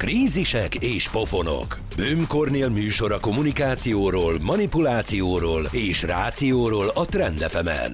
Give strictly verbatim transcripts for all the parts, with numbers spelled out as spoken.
Krízisek és pofonok. Böhm Kornél műsora kommunikációról, manipulációról és rációról a Trend ef emen.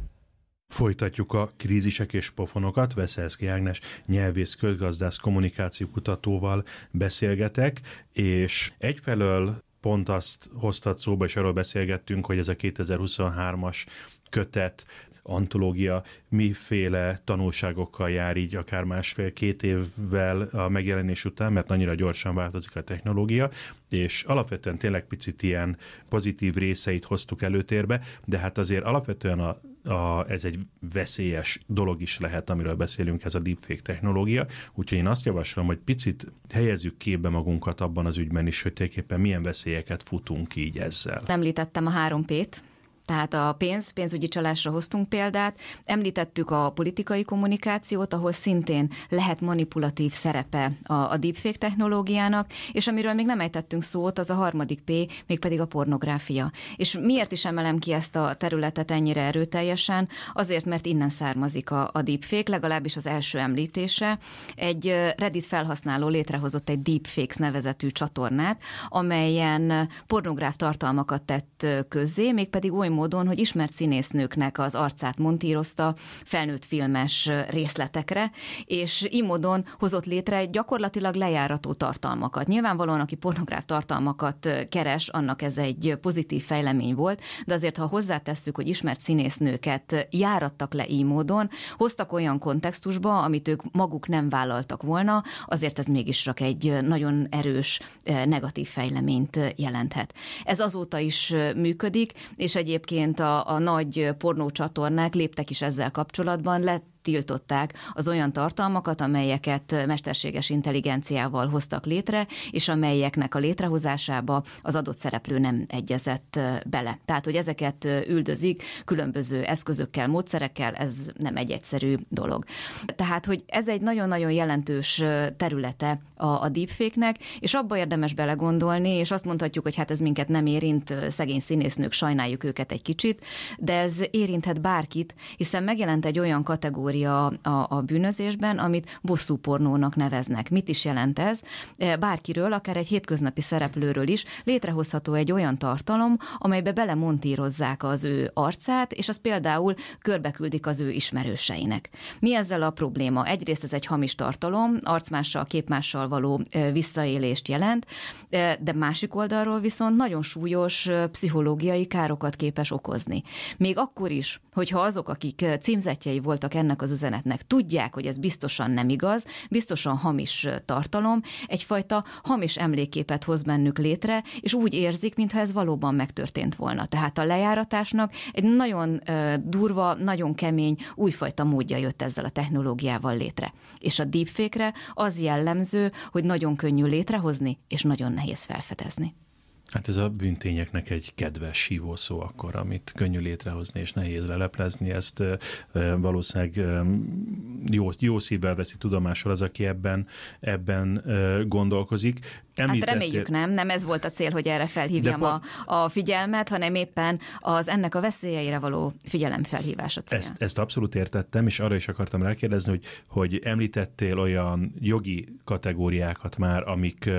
Folytatjuk a krízisek és pofonokat. Veszelszky Ágnes nyelvész, közgazdász, kommunikációkutatóval beszélgetek, és egyfelől pont azt hoztad szóba, és arról beszélgettünk, hogy ez a kétezer-huszonhármas kötet, antológia miféle tanulságokkal jár így akár másfél-két évvel a megjelenés után, mert annyira gyorsan változik a technológia, és alapvetően tényleg picit ilyen pozitív részeit hoztuk előtérbe, de hát azért alapvetően a, a, ez egy veszélyes dolog is lehet, amiről beszélünk, ez a deepfake technológia, úgyhogy én azt javaslom, hogy picit helyezzük képbe magunkat abban az ügyben is, hogy tulajdonképpen milyen veszélyeket futunk így ezzel. Említettem a három P-t. Tehát a pénz, pénzügyi csalásra hoztunk példát, említettük a politikai kommunikációt, ahol szintén lehet manipulatív szerepe a, a deepfake technológiának, és amiről még nem ejtettünk szót, az a harmadik P, mégpedig a pornográfia. És miért is emelem ki ezt a területet ennyire erőteljesen? Azért, mert innen származik a, a deepfake, legalábbis az első említése. Egy Reddit felhasználó létrehozott egy Deepfakes nevezetű csatornát, amelyen pornográf tartalmakat tett közzé, mégpedig oly módon, hogy ismert színésznőknek az arcát montírozta felnőtt filmes részletekre, és így módon hozott létre gyakorlatilag lejárató tartalmakat. Nyilvánvalóan, aki pornográf tartalmakat keres, annak ez egy pozitív fejlemény volt, de azért, ha hozzátesszük, hogy ismert színésznőket járattak le így módon, hoztak olyan kontextusba, amit ők maguk nem vállaltak volna, azért ez mégis csak egy nagyon erős negatív fejleményt jelenthet. Ez azóta is működik, és egyébként A, a nagy pornócsatornák léptek is ezzel kapcsolatban, lett tiltották az olyan tartalmakat, amelyeket mesterséges intelligenciával hoztak létre, és amelyeknek a létrehozásába az adott szereplő nem egyezett bele. Tehát, hogy ezeket üldözik különböző eszközökkel, módszerekkel, ez nem egy egyszerű dolog. Tehát, hogy ez egy nagyon-nagyon jelentős területe a, a deepfake-nek, és abba érdemes belegondolni, és azt mondhatjuk, hogy hát ez minket nem érint, szegény színésznők, sajnáljuk őket egy kicsit, de ez érinthet bárkit, hiszen megjelent egy olyan kategória A, a bűnözésben, amit bosszúpornónak neveznek. Mit is jelent ez? Bárkiről, akár egy hétköznapi szereplőről is létrehozható egy olyan tartalom, amelybe belemontírozzák az ő arcát, és az például körbeküldik az ő ismerőseinek. Mi ezzel a probléma? Egyrészt ez egy hamis tartalom, arcmással, képmással való visszaélést jelent, de másik oldalról viszont nagyon súlyos pszichológiai károkat képes okozni. Még akkor is, hogyha azok, akik címzettjei voltak ennek az üzenetnek, tudják, hogy ez biztosan nem igaz, biztosan hamis tartalom, egyfajta hamis emlékképet hoz bennük létre, és úgy érzik, mintha ez valóban megtörtént volna. Tehát a lejáratásnak egy nagyon uh, durva, nagyon kemény, újfajta módja jött ezzel a technológiával létre. És a deepfake-re az jellemző, hogy nagyon könnyű létrehozni, és nagyon nehéz felfedezni. Hát ez a bűntényeknek egy kedves hívószó akkor, amit könnyű létrehozni és nehéz leleplezni, ezt e, valószínűleg e, jó, jó szívvel veszi tudomásul az, aki ebben, ebben e, gondolkozik. Említettél... Hát reméljük nem, nem ez volt a cél, hogy erre felhívjam pont... a, a figyelmet, hanem éppen az ennek a veszélyeire való figyelemfelhívás a cél. Ezt, ezt abszolút értettem, és arra is akartam rákérdezni, hogy, hogy említettél olyan jogi kategóriákat már, amik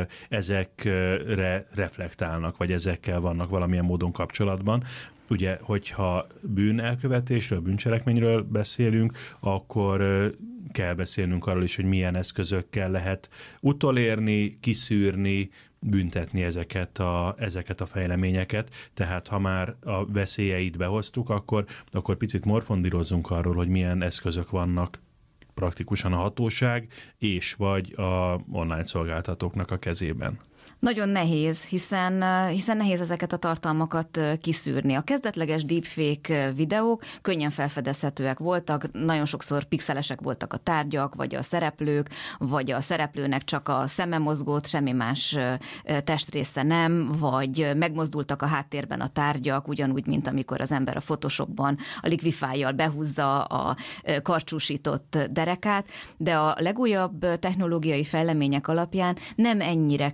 ezekre reflektálnak, vagy ezekkel vannak valamilyen módon kapcsolatban. Ugye, hogyha bűnelkövetésről, bűncselekményről beszélünk, akkor kell beszélnünk arról is, hogy milyen eszközökkel lehet utolérni, kiszűrni, büntetni ezeket a, ezeket a fejleményeket. Tehát ha már a veszélyeit behoztuk, akkor, akkor picit morfondírozzunk arról, hogy milyen eszközök vannak praktikusan a hatóság és vagy a online szolgáltatóknak a kezében. Nagyon nehéz, hiszen, hiszen nehéz ezeket a tartalmakat kiszűrni. A kezdetleges deepfake videók könnyen felfedezhetőek voltak, nagyon sokszor pixelesek voltak a tárgyak, vagy a szereplők, vagy a szereplőnek csak a szeme mozgott, semmi más testrésze nem, vagy megmozdultak a háttérben a tárgyak, ugyanúgy, mint amikor az ember a Photoshopban a liquify-jal behúzza a karcsúsított derekát, de a legújabb technológiai fejlemények alapján nem ennyire könnyen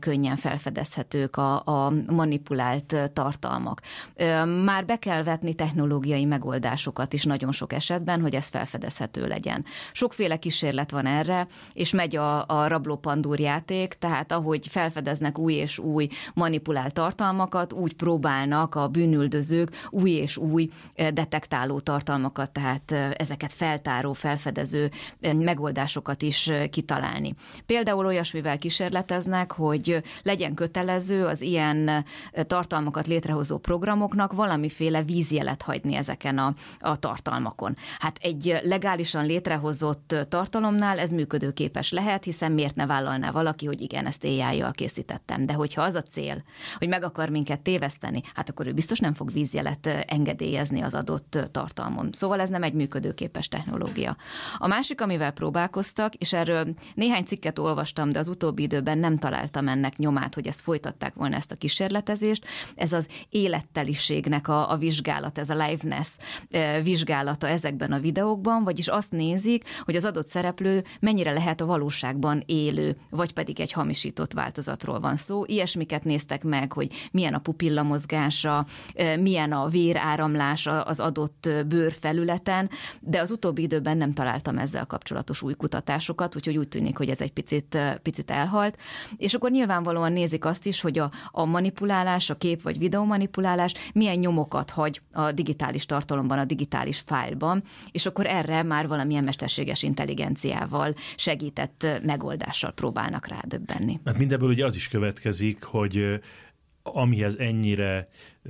felfedezhetők a, a manipulált tartalmak. Már be kell vetni technológiai megoldásokat is nagyon sok esetben, hogy ez felfedezhető legyen. Sokféle kísérlet van erre, és megy a, a rabló-pandúr játék, tehát ahogy felfedeznek új és új manipulált tartalmakat, úgy próbálnak a bűnüldözők új és új detektáló tartalmakat, tehát ezeket feltáró, felfedező megoldásokat is kitalálni. Például olyasmivel kísérleteznek, hogy legyen kötelező az ilyen tartalmakat létrehozó programoknak valamiféle vízjelet hagyni ezeken a, a tartalmakon. Hát egy legálisan létrehozott tartalomnál ez működőképes lehet, hiszen miért ne vállalná valaki, hogy igen, ezt á í-jal készítettem. De hogyha az a cél, hogy meg akar minket téveszteni, hát akkor ő biztos nem fog vízjelet engedélyezni az adott tartalmon. Szóval ez nem egy működőképes technológia. A másik, amivel próbálkoztak, és erről néhány cikket olvastam, de az utóbbi időben nem találtam ennek nyomát, hogy ezt folytatták volna ezt a kísérletezést, ez az életteliségnek a, a vizsgálat, ez a liveness vizsgálata ezekben a videókban, vagyis azt nézik, hogy az adott szereplő mennyire lehet a valóságban élő, vagy pedig egy hamisított változatról van szó. Ilyesmiket néztek meg, hogy milyen a pupillamozgása, milyen a véráramlás az adott bőrfelületen, de az utóbbi időben nem találtam ezzel kapcsolatos új kutatásokat, úgyhogy úgy tűnik, hogy ez egy picit, picit elhalt. És akkor nyilvánvalóan nézik azt is, hogy a, a manipulálás, a kép vagy videomanipulálás milyen nyomokat hagy a digitális tartalomban, a digitális fájlban, és akkor erre már valamilyen mesterséges intelligenciával segített megoldással próbálnak rádöbbenni. Hát mindebből ugye az is következik, hogy amihez ennyire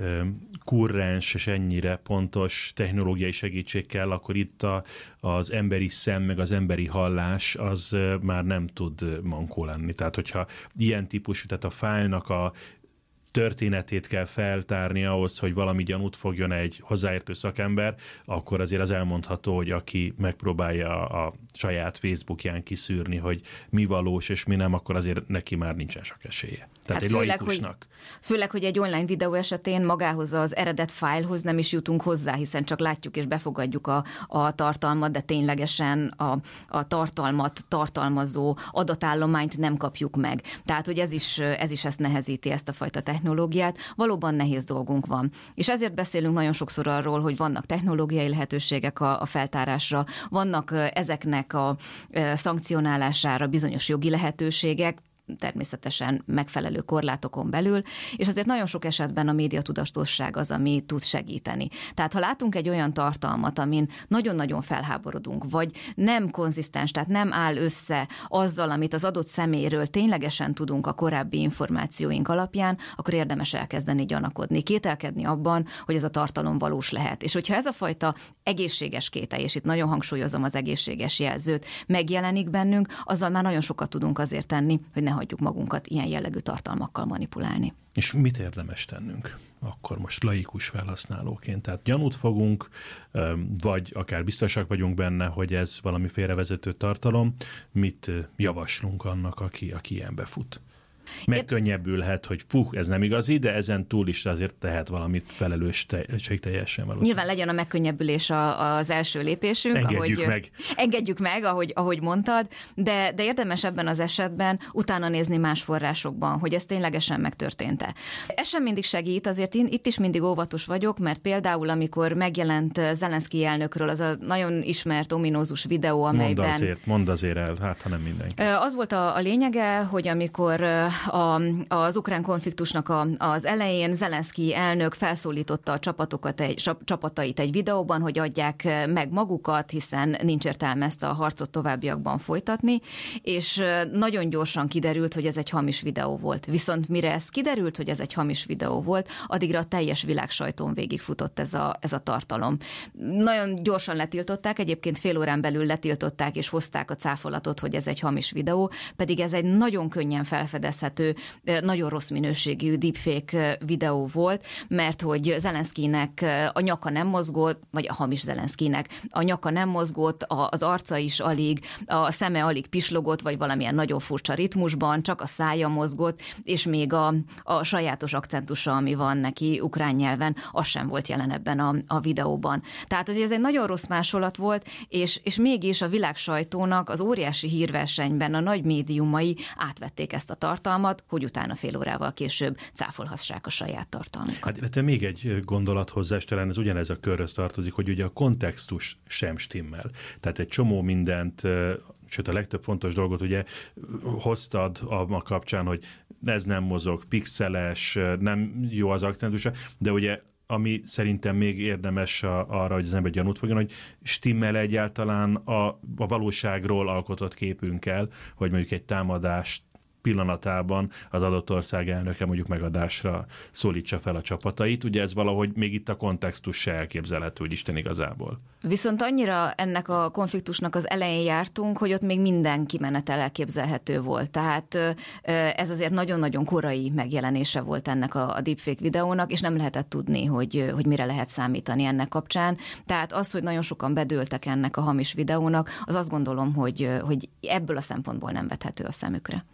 kurrens és ennyire pontos technológiai segítség kell, akkor itt a, az emberi szem, meg az emberi hallás az már nem tud mankó lenni. Tehát, hogyha ilyen típusú, tehát a fájlnak a történetét kell feltárni ahhoz, hogy valami gyanút fogjon egy hozzáértő szakember, akkor azért az elmondható, hogy aki megpróbálja a saját Facebookján kiszűrni, hogy mi valós és mi nem, akkor azért neki már nincsen sok esélye. Tehát hát egy főleg, laikusnak. Hogy, főleg, hogy egy online videó esetén magához az eredet fájlhoz nem is jutunk hozzá, hiszen csak látjuk és befogadjuk a, a tartalmat, de ténylegesen a, a tartalmat tartalmazó adatállományt nem kapjuk meg. Tehát, hogy ez is, ez is ezt nehezíti, ezt a fajta technológiát. Valóban nehéz dolgunk van. És ezért beszélünk nagyon sokszor arról, hogy vannak technológiai lehetőségek a, a feltárásra, vannak ezeknek a szankcionálására bizonyos jogi lehetőségek, természetesen megfelelő korlátokon belül, és azért nagyon sok esetben a médiatudatosság az, ami tud segíteni. Tehát ha látunk egy olyan tartalmat, amin nagyon-nagyon felháborodunk, vagy nem konzisztens, tehát nem áll össze azzal, amit az adott személyről ténylegesen tudunk a korábbi információink alapján, akkor érdemes elkezdeni gyanakodni, kételkedni abban, hogy ez a tartalom valós lehet. És hogyha ez a fajta egészséges kételj, és itt nagyon hangsúlyozom az egészséges jelzőt, megjelenik bennünk, azzal már nagyon sokat tudunk azért tenni, hogy ne hagyjuk magunkat ilyen jellegű tartalmakkal manipulálni. És mit érdemes tennünk akkor most laikus felhasználóként? Tehát gyanút fogunk, vagy akár biztosak vagyunk benne, hogy ez valami félrevezető tartalom. Mit javaslunk annak, aki, aki ilyenbe fut? Megkönnyebbülhet, hogy fú, ez nem igazi, de ezen túl is azért tehet valamit felelősségteljesen valószínűleg. Nyilván legyen a megkönnyebbülés a, az első lépésünk. Engedjük ahogy, meg. Engedjük meg, ahogy, ahogy mondtad, de, de érdemes ebben az esetben utána nézni más forrásokban, hogy ez ténylegesen megtörtént-e. Ez sem mindig segít, azért én itt is mindig óvatos vagyok, mert például amikor megjelent Zelenszky elnökről az a nagyon ismert ominózus videó, amelyben... Mondd azért, mondd azért el, hát ha nem mindenki. Az volt a, a lényege, hogy amikor A, az ukrán konfliktusnak a, az elején Zelenszky elnök felszólította a csapatokat egy, csapatait egy videóban, hogy adják meg magukat, hiszen nincs értelme ezt a harcot továbbiakban folytatni, és nagyon gyorsan kiderült, hogy ez egy hamis videó volt. Viszont mire ez kiderült, hogy ez egy hamis videó volt, addigra a teljes világ sajtón végigfutott ez a, ez a tartalom. Nagyon gyorsan letiltották, egyébként fél órán belül letiltották és hozták a cáfolatot, hogy ez egy hamis videó, pedig ez egy nagyon könnyen felfedezhető, nagyon rossz minőségű deepfake videó volt, mert hogy Zelenszkynek a nyaka nem mozgott, vagy a hamis Zelenszkynek a nyaka nem mozgott, az arca is alig, a szeme alig pislogott, vagy valamilyen nagyon furcsa ritmusban, csak a szája mozgott, és még a, a sajátos akcentusa, ami van neki ukrán nyelven, az sem volt jelen ebben a, a videóban. Tehát ez egy nagyon rossz másolat volt, és, és mégis a világ sajtónak az óriási hírversenyben a nagy médiumai átvették ezt a tartalmat, tartalmat, hogy utána fél órával később cáfolhassák a saját tartalmukat. Hát még egy gondolat hozzá, és talán ez ugyanez a körhöz tartozik, hogy ugye a kontextus sem stimmel. Tehát egy csomó mindent, sőt a legtöbb fontos dolgot ugye hoztad a kapcsán, hogy ez nem mozog, pixeles, nem jó az akcentusa, de ugye ami szerintem még érdemes a, arra, hogy az ember gyanút fogjon, hogy stimmel egyáltalán a, a valóságról alkotott képünkkel, hogy mondjuk egy támadást pillanatában az adott ország elnöke mondjuk megadásra szólítsa fel a csapatait. Ugye ez valahogy még itt a kontextus se elképzelhető, hogy Isten igazából. Viszont annyira ennek a konfliktusnak az elején jártunk, hogy ott még minden kimenetel elképzelhető volt. Tehát ez azért nagyon-nagyon korai megjelenése volt ennek a, a deepfake videónak, és nem lehetett tudni, hogy, hogy mire lehet számítani ennek kapcsán. Tehát az, hogy nagyon sokan bedőltek ennek a hamis videónak, az azt gondolom, hogy, hogy ebből a szempontból nem vethető a szemükre.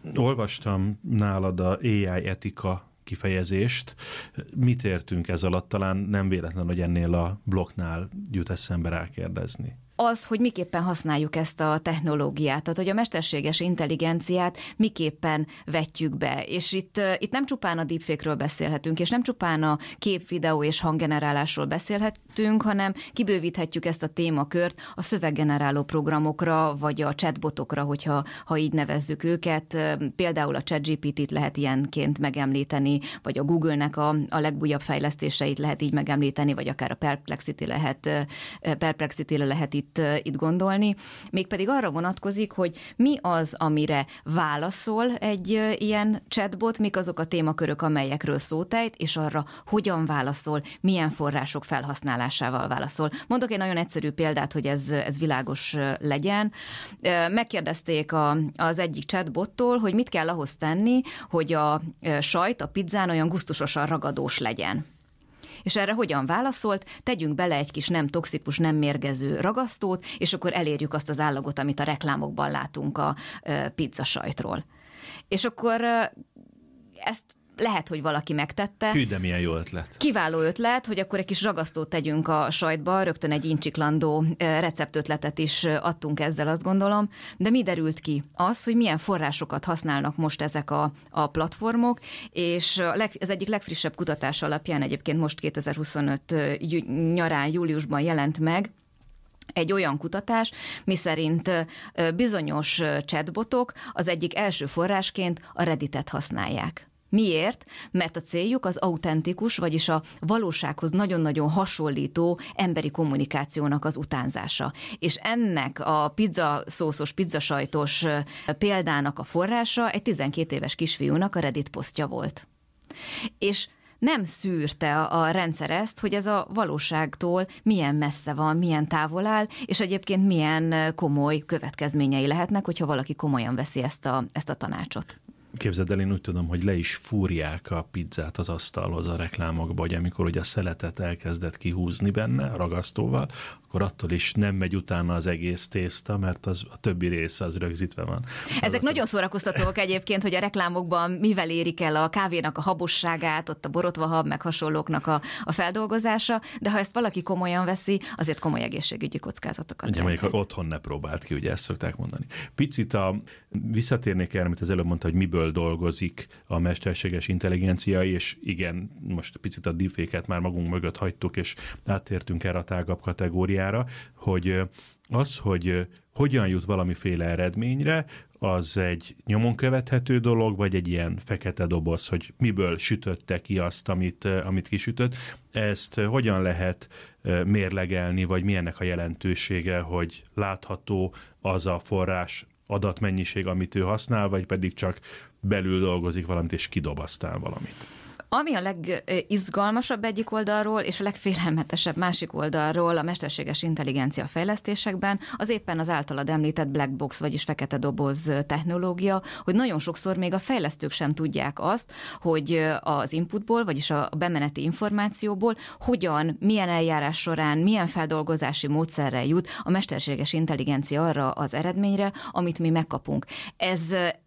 Olvastam nálad a á i etika kifejezést. Mit értünk ez alatt? Talán nem véletlen, hogy ennél a blokknál jut eszembe rákérdezni. Az, hogy miképpen használjuk ezt a technológiát, tehát hogy a mesterséges intelligenciát miképpen vetjük be. És itt, itt nem csupán a deepfake-ről beszélhetünk, és nem csupán a kép, videó és hanggenerálásról beszélhetünk, hanem kibővíthetjük ezt a témakört a szöveggeneráló programokra, vagy a chatbotokra, hogyha ha így nevezzük őket. Például a ChatGPT-t lehet ilyenként megemlíteni, vagy a Google-nek a, a legújabb fejlesztéseit lehet így megemlíteni, vagy akár a Perplexity lehet, Perplexity-re lehet itt itt gondolni, mégpedig arra vonatkozik, hogy mi az, amire válaszol egy ilyen chatbot, mik azok a témakörök, amelyekről szót ejt, és arra hogyan válaszol, milyen források felhasználásával válaszol. Mondok egy nagyon egyszerű példát, hogy ez, ez világos legyen. Megkérdezték a, az egyik chatbottól, hogy mit kell ahhoz tenni, hogy a sajt a pizzán olyan gusztusosan ragadós legyen. És erre hogyan válaszolt? Tegyünk bele egy kis nem toxikus, nem mérgező ragasztót, és akkor elérjük azt az állagot, amit a reklámokban látunk a pizzasajtról. És akkor ezt lehet, hogy valaki megtette. Hű, de milyen jó ötlet. Kiváló ötlet, hogy akkor egy kis ragasztót tegyünk a sajtba, rögtön egy incsiklandó receptötletet is adtunk ezzel, azt gondolom. De mi derült ki? Az, hogy milyen forrásokat használnak most ezek a, a platformok, és a leg, az egyik legfrissebb kutatás alapján egyébként most kétezer-huszonöt nyarán, júliusban jelent meg, egy olyan kutatás, miszerint bizonyos chatbotok az egyik első forrásként a Redditet használják. Miért? Mert a céljuk az autentikus, vagyis a valósághoz nagyon-nagyon hasonlító emberi kommunikációnak az utánzása. És ennek a pizzaszószos, pizzasajtos példának a forrása egy tizenkét éves kisfiúnak a Reddit posztja volt. És nem szűrte a rendszer ezt, hogy ez a valóságtól milyen messze van, milyen távol áll, és egyébként milyen komoly következményei lehetnek, hogyha valaki komolyan veszi ezt a, ezt a tanácsot. Képzeld el, én úgy tudom, hogy le is fúrják a pizzát az asztalhoz a reklámokba, hogy amikor ugye a szeletet elkezdett kihúzni benne a ragasztóval, akkor attól is nem megy utána az egész tészta, mert az, a többi része az rögzítve van. Ezek az nagyon szórakoztatóak egyébként, hogy a reklámokban mivel érik el a kávénak a habosságát, ott a borotvahab, meg hasonlóknak a, a feldolgozása, de ha ezt valaki komolyan veszi, azért komoly egészségügyi kockázatokat. Ugye mondjuk, otthon ne próbált ki, ugye ezt szokták mondani. Picit a, visszatérnék el, amit az előbb mondta, hogy miből dolgozik a mesterséges intelligencia, és igen, most picit a deepfake-et már magunk mögött hagytuk, és áttértünk erre a tágabb kategóriára, hogy az, hogy hogyan jut valamiféle eredményre, az egy nyomon követhető dolog, vagy egy ilyen fekete doboz, hogy miből sütötte ki azt, amit, amit kisütött. Ezt hogyan lehet mérlegelni, vagy milyennek a jelentősége, hogy látható az a forrás adatmennyiség, amit ő használ, vagy pedig csak belül dolgozik valamit, és kidob aztán valamit. Ami a legizgalmasabb egyik oldalról, és a legfélelmetesebb másik oldalról a mesterséges intelligencia fejlesztésekben, az éppen az általad említett black box, vagyis fekete doboz technológia, hogy nagyon sokszor még a fejlesztők sem tudják azt, hogy az inputból, vagyis a bemeneti információból hogyan, milyen eljárás során, milyen feldolgozási módszerrel jut a mesterséges intelligencia arra az eredményre, amit mi megkapunk. Ez, ez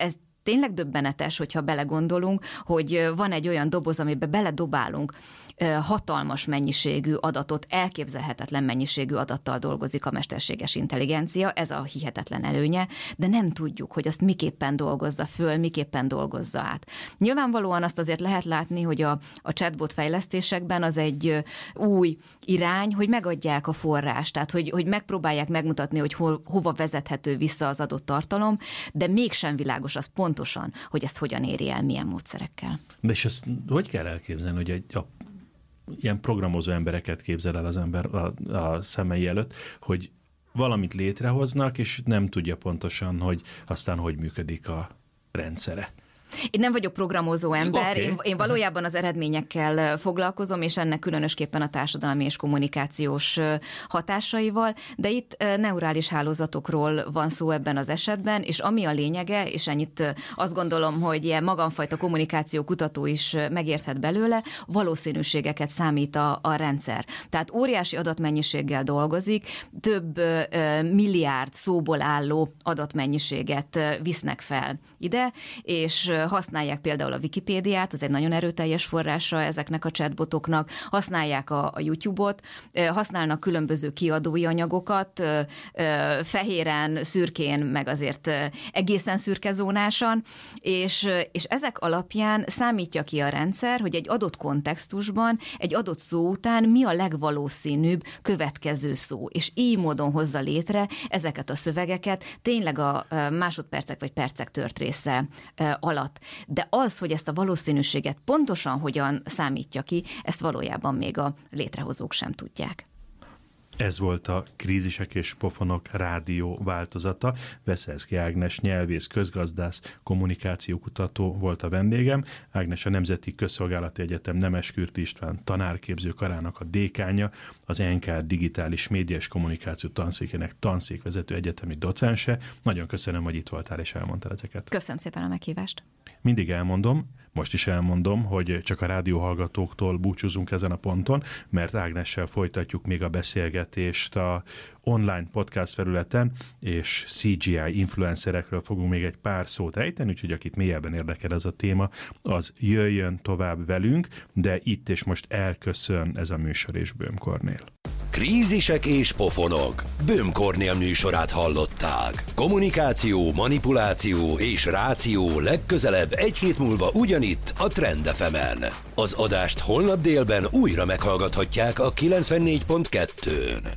tényleg döbbenetes, hogyha belegondolunk, hogy van egy olyan doboz, amiben beledobálunk hatalmas mennyiségű adatot, elképzelhetetlen mennyiségű adattal dolgozik a mesterséges intelligencia, ez a hihetetlen előnye, de nem tudjuk, hogy azt miképpen dolgozza föl, miképpen dolgozza át. Nyilvánvalóan azt azért lehet látni, hogy a, a chatbot fejlesztésekben az egy új irány, hogy megadják a forrást, tehát hogy, hogy megpróbálják megmutatni, hogy ho, hova vezethető vissza az adott tartalom, de mégsem világos az pontosan, hogy ezt hogyan éri el, milyen módszerekkel. De és ezt hogy kell elképzelni, hogy egy, a ilyen programozó embereket képzel el az ember a, a szemei előtt, hogy valamit létrehoznak, és nem tudja pontosan, hogy aztán hogy működik a rendszere. Én nem vagyok programozó ember, Okay. én, én valójában az eredményekkel foglalkozom, és ennek különösképpen a társadalmi és kommunikációs hatásaival, de itt neurális hálózatokról van szó ebben az esetben, és ami a lényege, és ennyit azt gondolom, hogy ilyen magamfajta kommunikáció kutató is megérthet belőle, valószínűségeket számít a, a rendszer. Tehát óriási adatmennyiséggel dolgozik, több milliárd szóból álló adatmennyiséget visznek fel ide, és használják például a Wikipédiát, az egy nagyon erőteljes forrása ezeknek a chatbotoknak, használják a, a YouTube-ot, használnak különböző kiadói anyagokat, fehéren, szürkén, meg azért egészen szürkezónásan, és, és ezek alapján számítja ki a rendszer, hogy egy adott kontextusban, egy adott szó után mi a legvalószínűbb következő szó, és így módon hozza létre ezeket a szövegeket tényleg a másodpercek vagy percek tört része alatt. De az, hogy ezt a valószínűséget pontosan hogyan számítja ki, ezt valójában még a létrehozók sem tudják. Ez volt a Krízisek és pofonok rádió változata. Veszelszky Ágnes nyelvész, közgazdász, kommunikációkutató volt a vendégem. Ágnes a Nemzeti Közszolgálati Egyetem Nemeskürti István tanárképző karának a dékánja, az en ká Digitális Média és Kommunikáció tanszékének tanszékvezető egyetemi docense. Nagyon köszönöm, hogy itt voltál és elmondtál ezeket. Köszönöm szépen a meghívást. Mindig elmondom, most is elmondom, hogy csak a rádióhallgatóktól búcsúzunk ezen a ponton, mert Ágnessel folytatjuk még a beszélgetést a online podcast felületen, és cé gé i influencerekről fogunk még egy pár szót ejteni, úgyhogy akit mélyebben érdekel ez a téma, az jöjjön tovább velünk, de itt és most elköszön ez a műsor és Böhm Kornél. Krízisek és pofonok. Böhm Kornél műsorát hallották. Kommunikáció, manipuláció és ráció legközelebb egy hét múlva ugyanitt a Trend ef emen. Az adást holnap délben újra meghallgathatják a kilencvennégy pont kettőn.